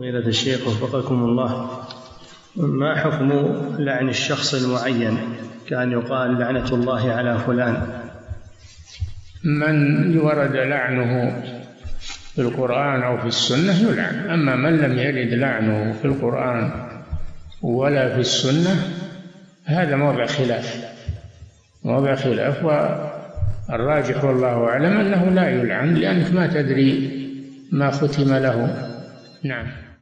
فضيلة الشيخ وفقكم الله، ما حكم لعن الشخص المعين كأن يقال لعنة الله على فلان؟ من ورد لعنه في القرآن أو في السنة يلعن، أما من لم يرد لعنه في القرآن ولا في السنة هذا موضع خلاف، والراجح والله أعلم أنه لا يلعن، لأنك ما تدري ما ختم له. نعم.